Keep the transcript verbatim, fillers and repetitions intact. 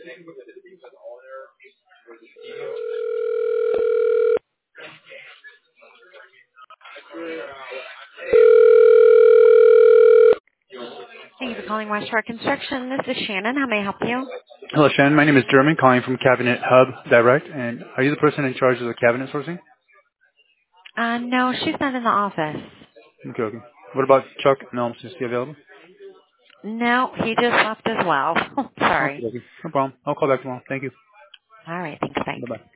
Thank you for calling West Shore Construction. This is Shannon. How may I help you? Hello, Shannon. My name is Jeremy, calling from Cabinet Hub Direct. And are you the person in charge of the cabinet sourcing? Uh, no, she's not in the office. Okay, okay. What about Chuck Nelms? Is he available? No, he just left as well. Okay, Sorry. okay. No problem. I'll call back tomorrow. Thank you. All right. Thanks. Bye. Bye-bye.